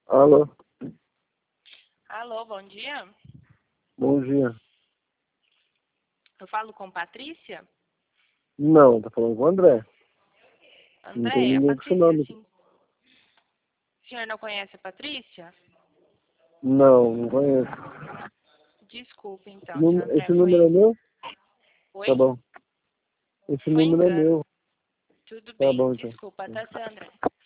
Alô, Alô, bom dia. bom dia. Eu falo com Patrícia? Não, tá falando com o André. Não tem Andréia, ninguém com esse Patrícia, nome. sim. O senhor não conhece a Patrícia? Não conheço. Desculpe, então, seu André, Esse número é meu? Oi? Tá bom. Esse Foi número é engano. meu. Tudo Tá bem, bom, então. desculpa, tá, seu André?